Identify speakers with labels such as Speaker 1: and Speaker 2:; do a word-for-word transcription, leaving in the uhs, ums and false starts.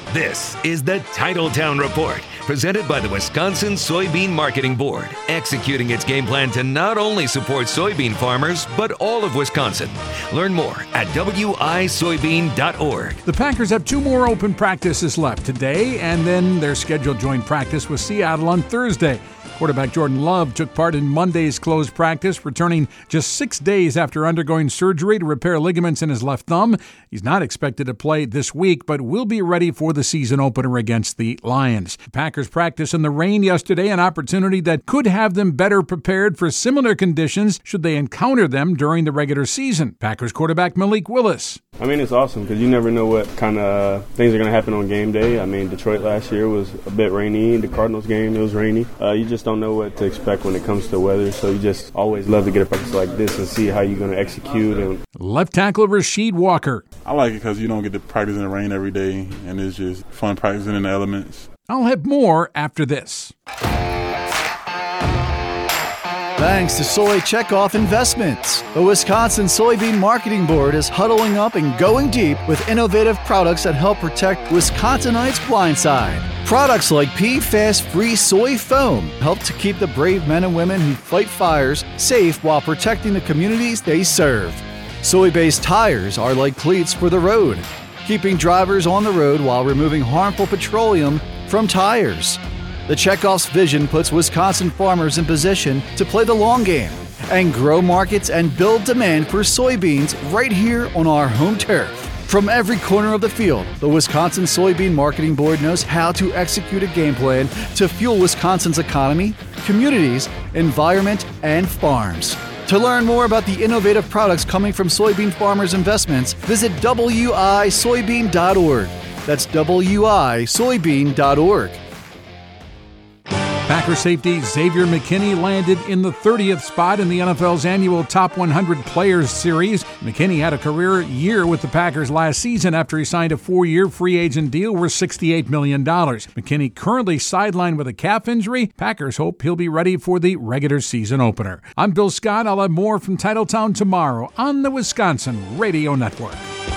Speaker 1: This is the Titletown Report, presented by the Wisconsin Soybean Marketing Board, executing its game plan to not only support soybean farmers, but all of Wisconsin. Learn more at W I soybean dot org.
Speaker 2: The Packers have two more open practices left today, and then their scheduled joint practice with Seattle on Thursday. Quarterback Jordan Love took part in Monday's closed practice, returning just six days after undergoing surgery to repair ligaments in his left thumb. He's not expected to play this week, but will be ready for the season opener against the Lions. The Packers practiced in the rain yesterday, an opportunity that could have them better prepared for similar conditions should they encounter them during the regular season. Packers quarterback Malik Willis.
Speaker 3: I mean, it's awesome because you never know what kind of things are going to happen on game day. I mean, Detroit last year was a bit rainy. The Cardinals game, it was rainy. Uh, you just don't know what to expect when it comes to weather, so you just always love to get a practice like this and see how you're going to execute. And
Speaker 2: Left tackle Rasheed Walker.
Speaker 4: I like it because you don't get to practice in the rain every day, and it's just fun practicing in the elements.
Speaker 2: I'll have more after this.
Speaker 5: Thanks to Soy Checkoff Investments. The Wisconsin Soybean Marketing Board is huddling up and going deep with innovative products that help protect Wisconsinites' blind side. Products like P FAS-free soy foam help to keep the brave men and women who fight fires safe while protecting the communities they serve. Soy-based tires are like cleats for the road, keeping drivers on the road while removing harmful petroleum from tires. The Checkoff's vision puts Wisconsin farmers in position to play the long game and grow markets and build demand for soybeans right here on our home turf. From every corner of the field, the Wisconsin Soybean Marketing Board knows how to execute a game plan to fuel Wisconsin's economy, communities, environment, and farms. To learn more about the innovative products coming from soybean farmers' investments, visit W I soybean dot org. That's W I soybean dot org.
Speaker 2: Packer safety Xavier McKinney landed in the thirtieth spot in the N F L's annual Top one hundred Players Series. McKinney had a career year with the Packers last season after he signed a four-year free agent deal worth sixty-eight million dollars. McKinney currently sidelined with a calf injury. Packers hope he'll be ready for the regular season opener. I'm Bill Scott. I'll have more from Titletown tomorrow on the Wisconsin Radio Network.